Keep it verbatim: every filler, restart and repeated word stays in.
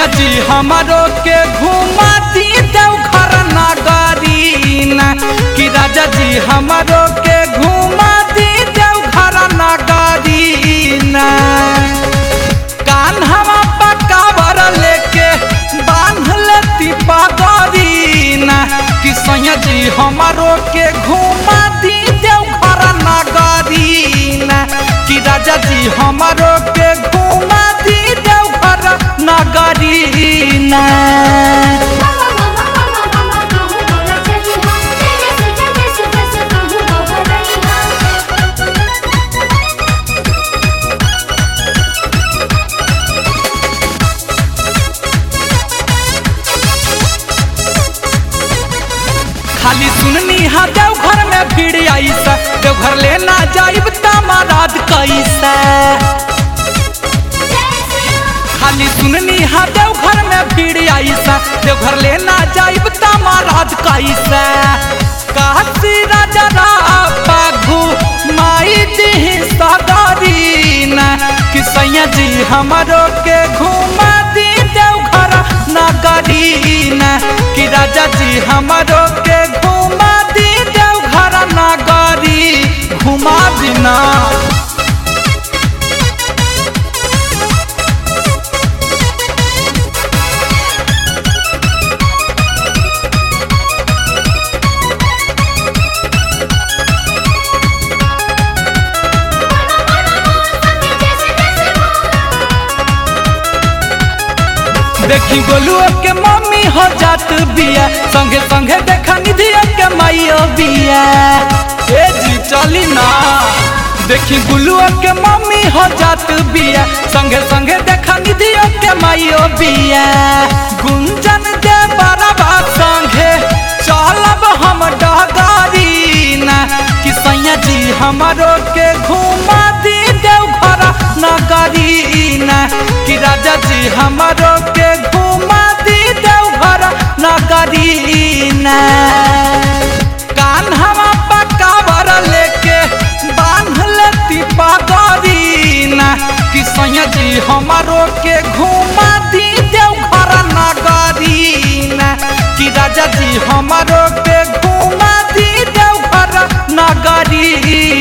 सैया जी हमारो के घुमाती देवघर नगरी ना कि राजा जी हमारो के घुमाती देवघर नगरी ना। कान्हवा पकावर लेके बांध लेती पगड़ी ना कि सैया जी हमारो के घुमाती देवघर नगरी ना कि राजा जी हमारो के घुमाती देवघर नगरी ना। खाली सुननी हा देवघर में भीड़ आईसा देवघर लेना जाइब तमाराद कैसा। खाली सुननी हा देवघर में भीड़ आईसा देवघर लेना जाइब तमाराद कैसा। काशी राजा पाघू माई दी सगरी ना कि सैया जी हमारो के घुमा दी देवघर नगरी ना कि राजा जी हमारो के घुमा दी देवघर नगरी घुमा देना। देखी गोलुआ के मम्मी हो जात बिया संगे संगे देखा निधिया के माइयो बिया ए जी चली ना। देखी गोलुआ के मम्मी हो जात बिया संगे संगे देखा निधिया के माइयो बिया। गुंजन दे बराबा संगे चलब हम डगारी ना कि सैया जी हमारो के घुमा दी देवघर नगरी ना कि राजा जी हमारो के घुमा दी देवघर नगरी ना। कान्हवा पकावर लेके बांध लेती पगड़ी ना कि सैया जी हमारो के घुमा दी देवघर नगरी ना कि राजा जी हमारो के घुमा दी देवघर नगरी।